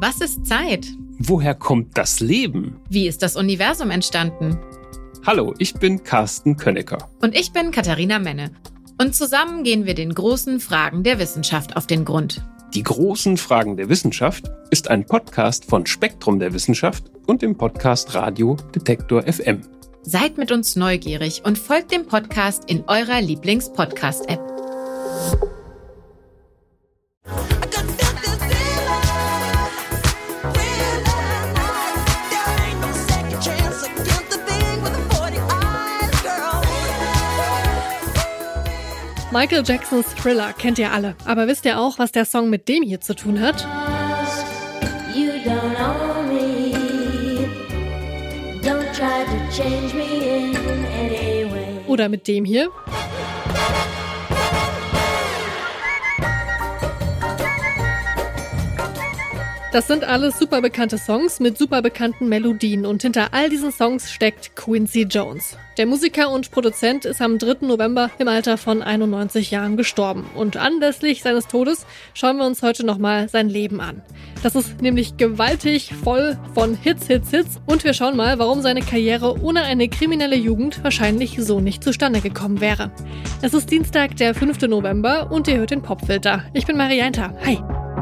Was ist Zeit? Woher kommt das Leben? Wie ist das Universum entstanden? Hallo, ich bin Carsten Könnecker. Und ich bin Katharina Menne. Und zusammen gehen wir den großen Fragen der Wissenschaft auf den Grund. Die großen Fragen der Wissenschaft ist ein Podcast von Spektrum der Wissenschaft und dem Podcast Radio Detektor FM. Seid mit uns neugierig und folgt dem Podcast in eurer Lieblings-Podcast-App. Michael Jacksons Thriller kennt ihr alle. Aber wisst ihr auch, was der Song mit dem hier zu tun hat? You don't own me. Don't try to change me in any way. Oder mit dem hier? Das sind alles super bekannte Songs mit super bekannten Melodien und hinter all diesen Songs steckt Quincy Jones. Der Musiker und Produzent ist am 3. November im Alter von 91 Jahren gestorben und anlässlich seines Todes schauen wir uns heute nochmal sein Leben an. Das ist nämlich gewaltig voll von Hits und wir schauen mal, warum seine Karriere ohne eine kriminelle Jugend wahrscheinlich so nicht zustande gekommen wäre. Es ist Dienstag, der 5. November und ihr hört den Popfilter. Ich bin Marianta. Hi.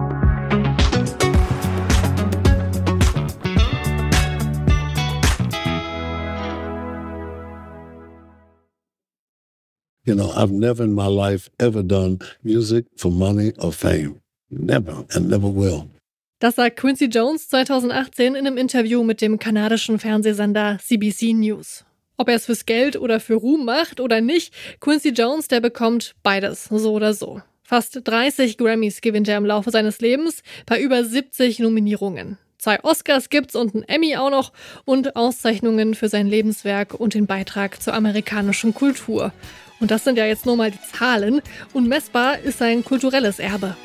You know, I've never in my life ever done music for money or fame. Never and never will. Das sagt Quincy Jones 2018 in einem Interview mit dem kanadischen Fernsehsender CBC News. Ob er es fürs Geld oder für Ruhm macht oder nicht, Quincy Jones, der bekommt beides, so oder so. Fast 30 Grammys gewinnt er im Laufe seines Lebens, bei über 70 Nominierungen. 2 Oscars gibt's und ein Emmy auch noch und Auszeichnungen für sein Lebenswerk und den Beitrag zur amerikanischen Kultur. Und das sind ja jetzt nur mal die Zahlen. Unmessbar ist sein kulturelles Erbe.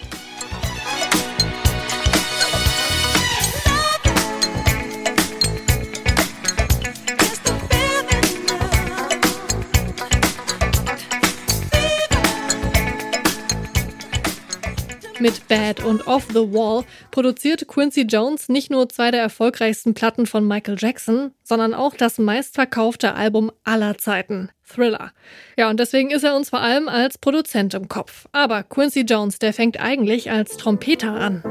Mit Bad und Off the Wall produziert Quincy Jones nicht nur 2 der erfolgreichsten Platten von Michael Jackson, sondern auch das meistverkaufte Album aller Zeiten, Thriller. Ja, und deswegen ist er uns vor allem als Produzent im Kopf. Aber Quincy Jones, der fängt eigentlich als Trompeter an.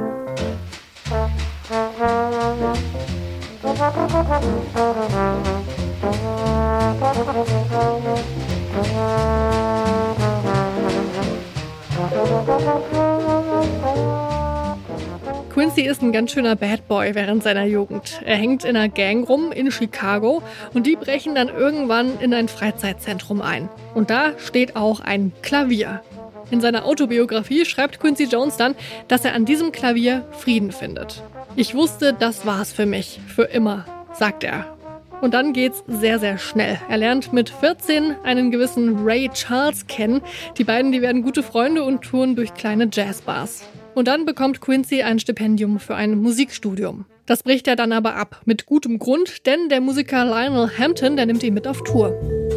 Quincy ist ein ganz schöner Bad Boy während seiner Jugend. Er hängt in einer Gang rum in Chicago und die brechen dann irgendwann in ein Freizeitzentrum ein. Und da steht auch ein Klavier. In seiner Autobiografie schreibt Quincy Jones dann, dass er an diesem Klavier Frieden findet. Ich wusste, das war's für mich, für immer, sagt er. Und dann geht's sehr, sehr schnell. Er lernt mit 14 einen gewissen Ray Charles kennen. Die beiden, die werden gute Freunde und touren durch kleine Jazzbars. Und dann bekommt Quincy ein Stipendium für ein Musikstudium. Das bricht er dann aber ab, mit gutem Grund, denn der Musiker Lionel Hampton, der nimmt ihn mit auf Tour.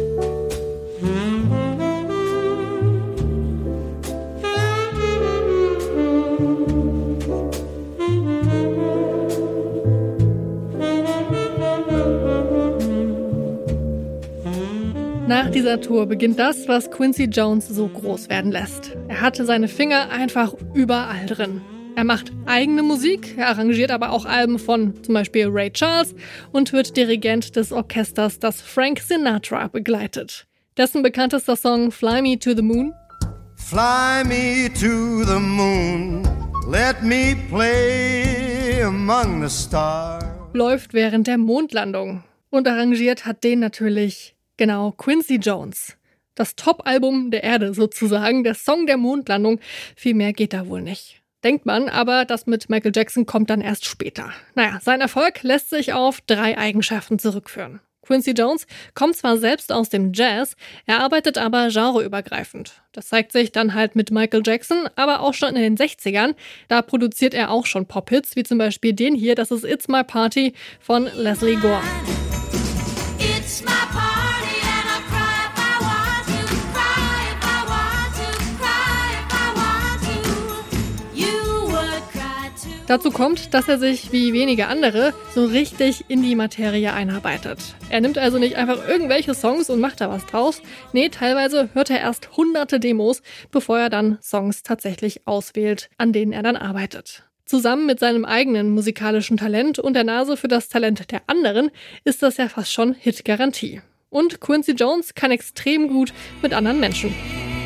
Nach dieser Tour beginnt das, was Quincy Jones so groß werden lässt. Er hatte seine Finger einfach überall drin. Er macht eigene Musik, er arrangiert aber auch Alben von zum Beispiel Ray Charles und wird Dirigent des Orchesters, das Frank Sinatra begleitet. Dessen bekanntester Song Fly Me to the Moon. Fly me to the moon, let me play among the stars. Läuft während der Mondlandung. Und arrangiert hat den natürlich genau Quincy Jones. Das Top-Album der Erde sozusagen, der Song der Mondlandung. Viel mehr geht da wohl nicht. Denkt man, aber das mit Michael Jackson kommt dann erst später. Naja, sein Erfolg lässt sich auf 3 Eigenschaften zurückführen. Quincy Jones kommt zwar selbst aus dem Jazz, er arbeitet aber genreübergreifend. Das zeigt sich dann halt mit Michael Jackson, aber auch schon in den 60ern. Da produziert er auch schon Pop-Hits, wie zum Beispiel den hier, das ist It's My Party von Leslie Gore. It's my party and I'll cry if I want to, cry if I want to, cry if I want to. You would cry too. Dazu kommt, dass er sich, wie wenige andere, so richtig in die Materie einarbeitet. Er nimmt also nicht einfach irgendwelche Songs und macht da was draus. Nee, teilweise hört er erst hunderte Demos, bevor er dann Songs tatsächlich auswählt, an denen er dann arbeitet. Zusammen mit seinem eigenen musikalischen Talent und der Nase für das Talent der anderen ist das ja fast schon Hit-Garantie. Und Quincy Jones kann extrem gut mit anderen Menschen.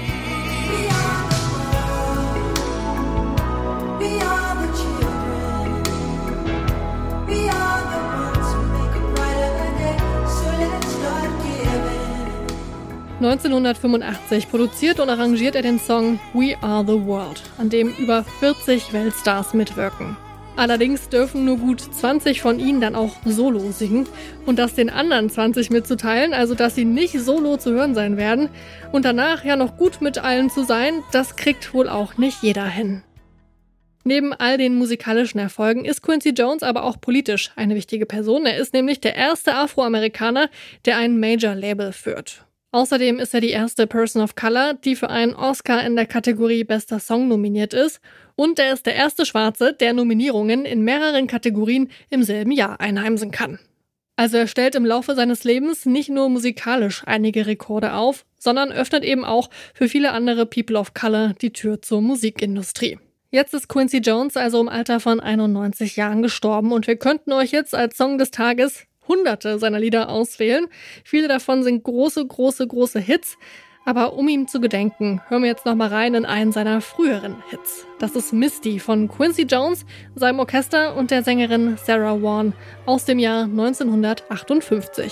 We are the children. We are the ones who make a brighter day. So let's start giving. 1985 produziert und arrangiert er den Song We Are the World, an dem über 40 Weltstars mitwirken. Allerdings dürfen nur gut 20 von ihnen dann auch solo singen und das den anderen 20 mitzuteilen, also dass sie nicht solo zu hören sein werden und danach ja noch gut mit allen zu sein, das kriegt wohl auch nicht jeder hin. Neben all den musikalischen Erfolgen ist Quincy Jones aber auch politisch eine wichtige Person. Er ist nämlich der erste Afroamerikaner, der ein Major-Label führt. Außerdem ist er die erste Person of Color, die für einen Oscar in der Kategorie Bester Song nominiert ist. Und er ist der erste Schwarze, der Nominierungen in mehreren Kategorien im selben Jahr einheimsen kann. Also er stellt im Laufe seines Lebens nicht nur musikalisch einige Rekorde auf, sondern öffnet eben auch für viele andere People of Color die Tür zur Musikindustrie. Jetzt ist Quincy Jones also im Alter von 91 Jahren gestorben und wir könnten euch jetzt als Song des Tages hunderte seiner Lieder auswählen. Viele davon sind große Hits. Aber um ihm zu gedenken, hören wir jetzt nochmal rein in einen seiner früheren Hits. Das ist Misty von Quincy Jones, seinem Orchester und der Sängerin Sarah Vaughan aus dem Jahr 1958.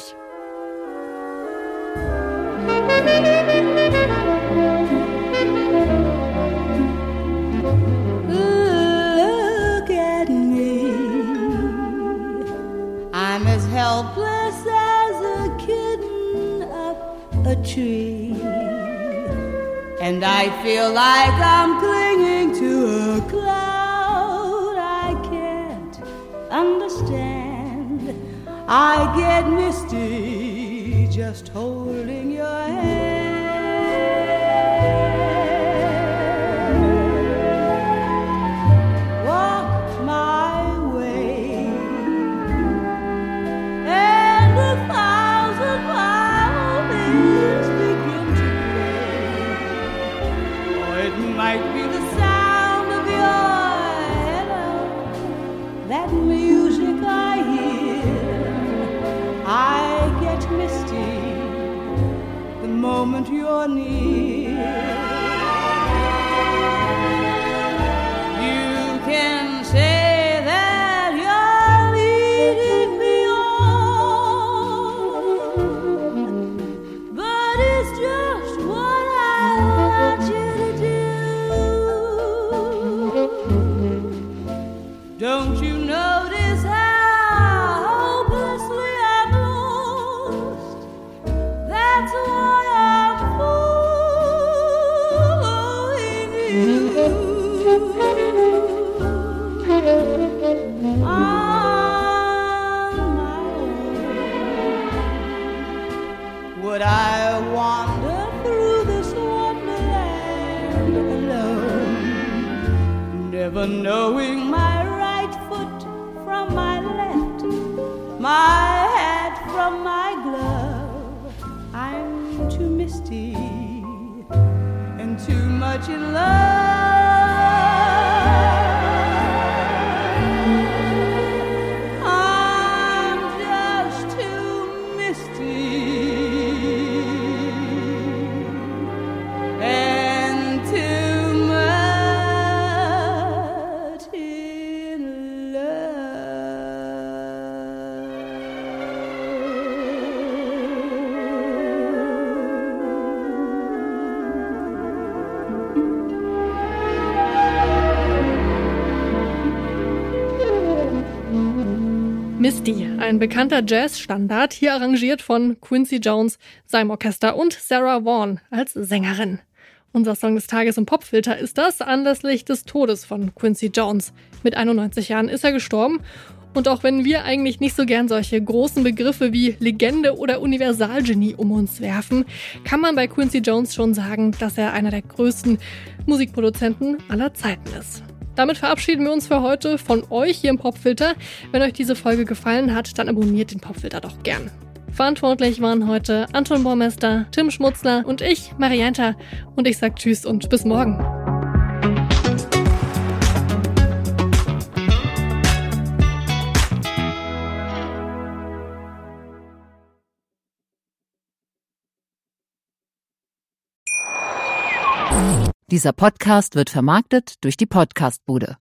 Look at me. I'm as helpless as a kitten up a tree. And I feel like I'm clinging to a cloud I can't understand. I get misty just holding your hand. Walk my way and 1,000 violins begin to play. It might be the sound of your hello, that music I hear. I get misty the moment you're near. You can say that you're leading me on, but it's just what I want you to do. Don't you notice how hopelessly I'm lost? That's why I'm fooling you. On my own, would I wander through this wonderland alone, never knowing my right foot from my left, my hat from my glove? I'm too misty and too much in love. I'm just too misty and too much in Misty, ein bekannter Jazz-Standard, hier arrangiert von Quincy Jones, seinem Orchester und Sarah Vaughan als Sängerin. Unser Song des Tages im Popfilter ist das anlässlich des Todes von Quincy Jones. Mit 91 Jahren ist er gestorben. Und auch wenn wir eigentlich nicht so gern solche großen Begriffe wie Legende oder Universalgenie um uns werfen, kann man bei Quincy Jones schon sagen, dass er einer der größten Musikproduzenten aller Zeiten ist. Damit verabschieden wir uns für heute von euch hier im Popfilter. Wenn euch diese Folge gefallen hat, dann abonniert den Popfilter doch gern. Verantwortlich waren heute Anton Baumeister, Tim Schmutzler und ich, Marianta. Und ich sag Tschüss und bis morgen. Dieser Podcast wird vermarktet durch die Podcast-Bude.